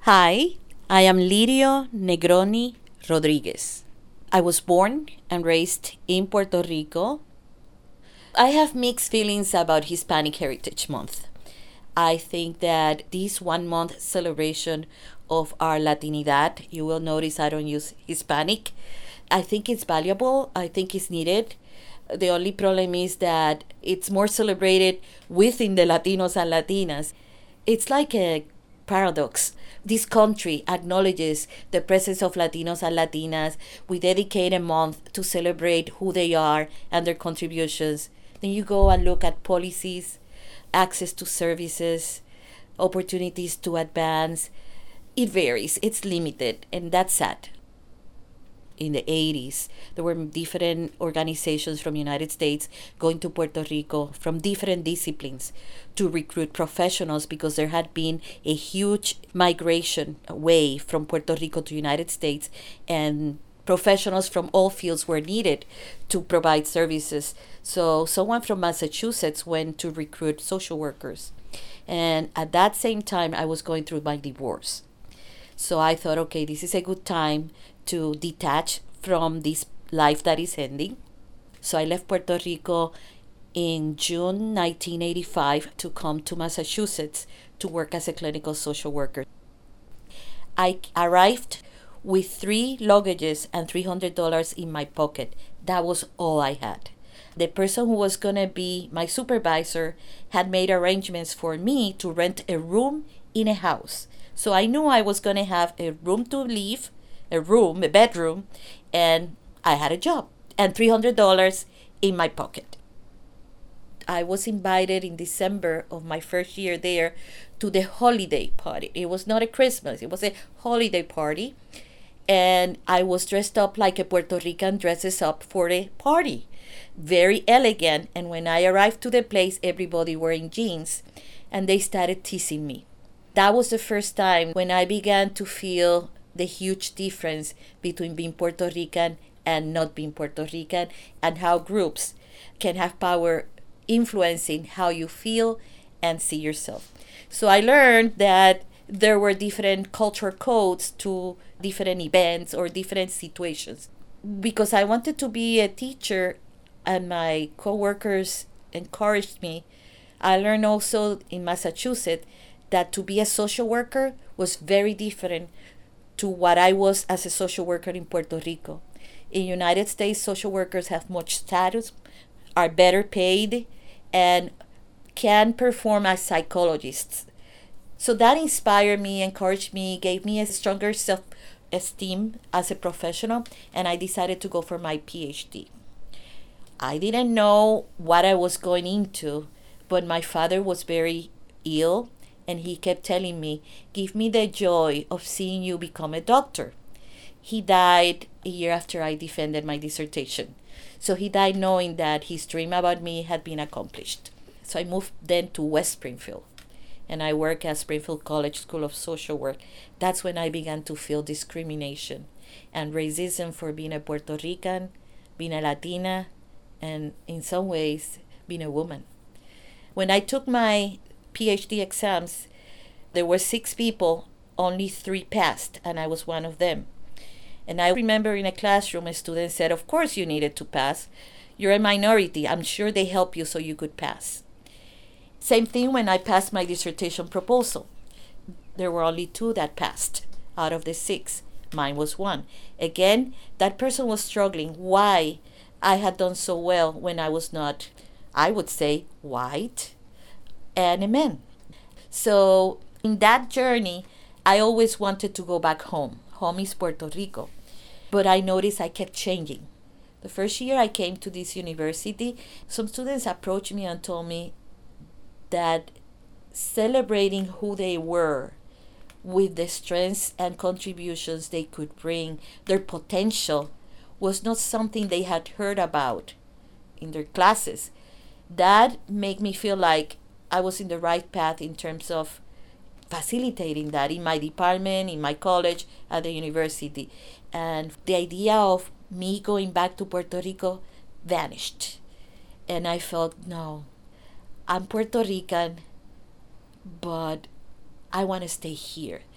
Hi, I am Lirio Negroni Rodriguez. I was born and raised in Puerto Rico. I have mixed feelings about Hispanic Heritage Month. I think that this 1 month celebration of our Latinidad, you will notice I don't use Hispanic. I think it's valuable, I think it's needed. The only problem is that it's more celebrated within the Latinos and Latinas. It's like a paradox. This country acknowledges the presence of Latinos and Latinas. We dedicate a month to celebrate who they are and their contributions. Then you go and look at policies, access to services, opportunities to advance. It varies, it's limited, and that's sad. In the 80s, there were different organizations from the United States going to Puerto Rico from different disciplines to recruit professionals because there had been a huge migration away from Puerto Rico to the United States, and professionals from all fields were needed to provide services. So someone from Massachusetts went to recruit social workers. And at that same time, I was going through my divorce. So I thought, okay, this is a good time to detach from this life that is ending. So I left Puerto Rico in June 1985 to come to Massachusetts to work as a clinical social worker. I arrived with 3 luggages and $300 in my pocket. That was all I had. The person who was going to be my supervisor had made arrangements for me to rent a room in a house. So I knew I was going to have a room to live, a bedroom, and I had a job and $300 in my pocket. I was invited in December of my first year there to the holiday party. It was not a Christmas, it was a holiday party. And I was dressed up like a Puerto Rican dresses up for a party. Very elegant. And when I arrived to the place, everybody wearing jeans, and they started teasing me. That was the first time when I began to feel the huge difference between being Puerto Rican and not being Puerto Rican, and how groups can have power influencing how you feel and see yourself. So I learned that there were different culture codes to different events or different situations. Because I wanted to be a teacher and my coworkers encouraged me, I learned also in Massachusetts that to be a social worker was very different to what I was as a social worker in Puerto Rico. In United States, social workers have much status, are better paid, and can perform as psychologists. So that inspired me, encouraged me, gave me a stronger self-esteem as a professional, and I decided to go for my PhD. I didn't know what I was going into, but my father was very ill, and he kept telling me, give me the joy of seeing you become a doctor. He died a year after I defended my dissertation. So he died knowing that his dream about me had been accomplished. So I moved then to West Springfield, and I work at Springfield College School of Social Work. That's when I began to feel discrimination and racism for being a Puerto Rican, being a Latina, and in some ways, being a woman. When I took my PhD exams, there were 6 people, only 3 passed, and I was one of them. And I remember in a classroom, a student said, of course you needed to pass. You're a minority. I'm sure they helped you so you could pass. Same thing when I passed my dissertation proposal. There were only 2 that passed out of the 6. Mine was 1. Again, that person was struggling why I had done so well when I was not, I would say, white and a man. So in that journey, I always wanted to go back home. Home is Puerto Rico. But I noticed I kept changing. The first year I came to this university, some students approached me and told me that celebrating who they were with the strengths and contributions they could bring, their potential, was not something they had heard about in their classes. That made me feel like I was in the right path in terms of facilitating that in my department, in my college, at the university. And the idea of me going back to Puerto Rico vanished. And I felt, no, I'm Puerto Rican, but I want to stay here.